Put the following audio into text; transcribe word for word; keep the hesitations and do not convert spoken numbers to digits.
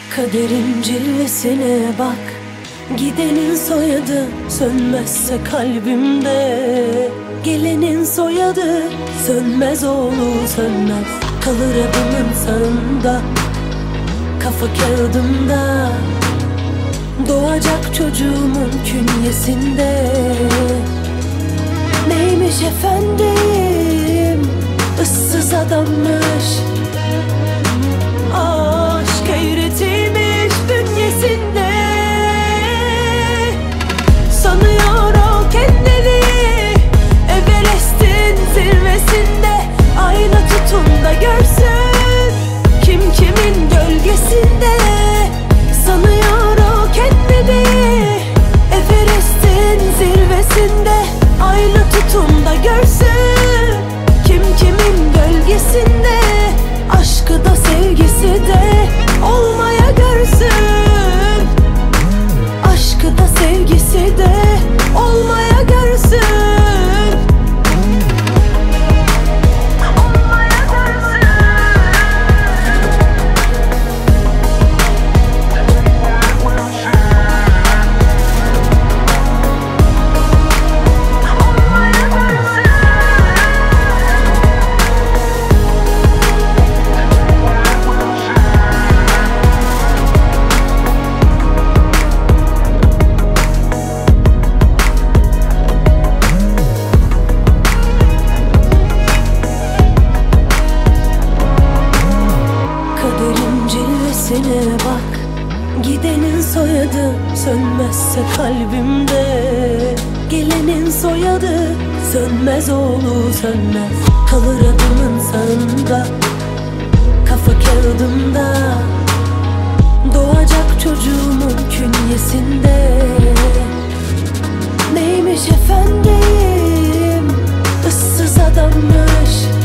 Kaderin cilvesine bak, gidenin soyadı sönmezse kalbimde. Gelenin soyadı sönmez oğlu sönmez. Kalır adımın sağında, kafa kağıdımda. Doğacak çocuğumun künyesinde. Neymiş efendim, ıssız adammış, aşk eğretilmiş bünyesinde. Sanıyor o kendini Everest'in zirvesinde. Ayna tutun da görsün kim kimin gölgesinde. Sanıyor o kendini Everest'in zirvesinde. Ayna tutun da görsün kim kimin gölgesinde. Aşkı da sevgisi de olmaya görsün. Aşkı da sevgisi de olmaya görsün. Olmaya görsün. Cilvesine bak, gidenin soyadı sönmezse kalbimde. Gelenin soyadı sönmez oğlu sönmez. Kalır adımın sağında, kafa kağıdımda. Doğacak çocuğumun künyesinde. Neymiş efendim, ıssız adammış,